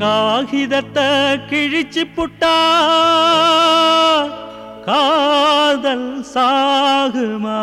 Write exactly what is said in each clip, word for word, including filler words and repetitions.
காகிதத்தை கிழிச்சு புட்டா காதல் சாகுமா?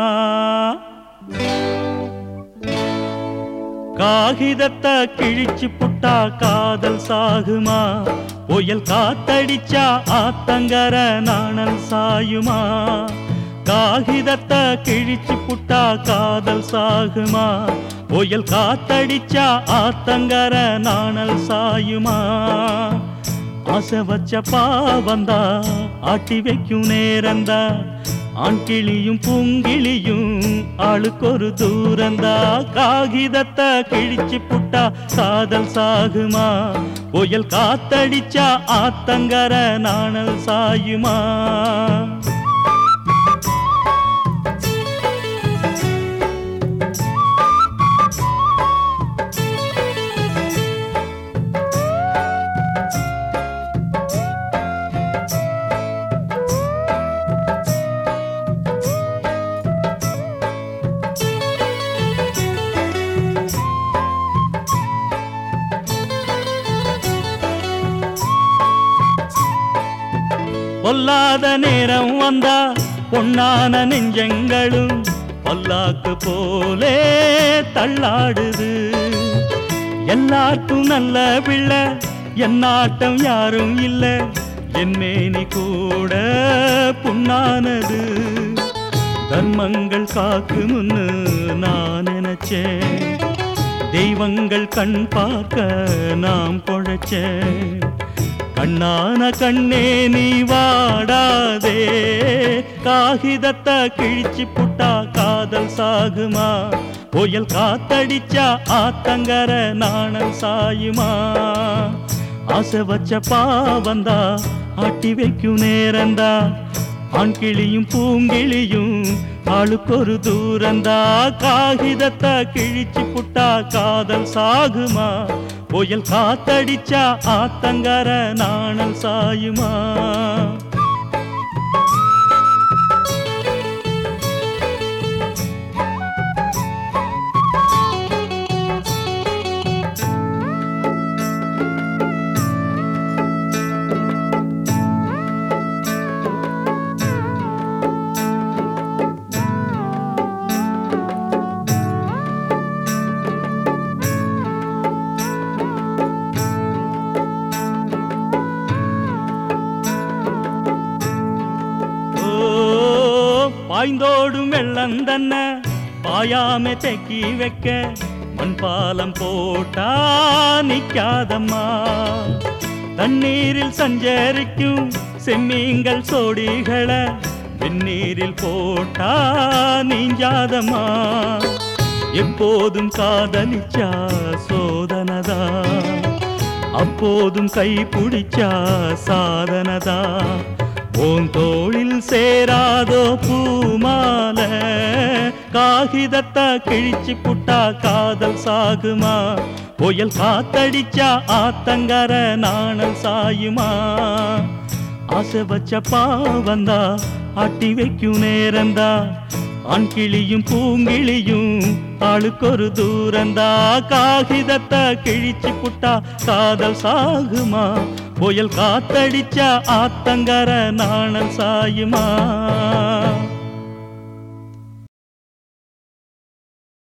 காகிதத்தை கிழிச்சு புட்டா காதல் சாகுமா? புயல் காத்தடிச்சா ஆத்தங்கர நாணல் சாயுமா? காகிதத்தை கிழிச்சு புட்டா காதல் சாகுமா? புயல் காத்தடிச்சா ஆத்தங்கர நாணல் சாயுமா? ஆசை வச்ச பாவந்தா ஆட்டி வைக்கும் நேரந்தா ஆண் கிளியும் பூங்கிளியும் ஆளுக்கொரு தூரந்தா. காகிதத்தை கிழிச்சு புட்டா காதல் சாகுமா? புயல் காத்தடிச்சா ஆத்தங்கர நாணல் சாயுமா? பொல்லாத நேரம் வந்தா பொன்னான நெஞ்சங்களும் பொல்லாக்கு போலே தள்ளாடுது. எல்லாருக்கும் நல்ல பிள்ளை என்னாட்டம் யாரும் இல்ல, என் மேனி கூட புண்ணானது. தர்மங்கள் காக்கும்னு நான் நினைச்சேன், தெய்வங்கள் கண் பார்க்க நாம் பொழைச்சேன். கண்ணான கண்ணே நீ வாடாதே, காகிதத்தை கிழிச்சு புட்டா காதல் சாகுமா? புயல் காத்தடிச்சா ஆத்தங்கர நாணல் சாயுமா? ஆசை வச்ச பாவந்தா ஆட்டி வைக்கும் நேரந்தா ஆண் கிளியும் பூங்கிளியும் ஆளுக்கொரு தூரந்தா. காகிதத்தை கிழிச்சு புட்டா காதல் சாகுமா? புயல் காத்தடிச்சா ஆத்தங்கர நாணல் சாயுமா? பாய்ந்தோடும் வெள்ளந்தன்ன பாயாம தெக்கி வைக்க மண் பாலம் போட்டா நிக்காதம்மா. தண்ணீரில் சஞ்சரிக்கும் செம்மீன்கள் சோடிகளை வெந்நீரில் போட்டா நீஞ்சாதம்மா. எப்போதும் காதலிச்சா சோதனதா, அப்போதும் கை பிடிச்சா சாதனதா. ஓன் தோளில் சேராதோ பூமால, காகிதத்தை கிழிச்சு புட்டா காதல் சாகுமா? புயல் காத்தடிச்சா ஆத்தங்கர நாணல் சாயுமா? ஆசை வச்ச பாவந்தா ஆட்டி வைக்கும் நேரந்தா ஆண் கிளியும் பூங்கிளியும் ஆளுக்கொரு தூரந்தா. காகிதத்தை கிழிச்சு புட்டா காதல் சாகுமா? புயல் காத்தடிச்சா ஆத்தங்கர நாணல் சாயுமா?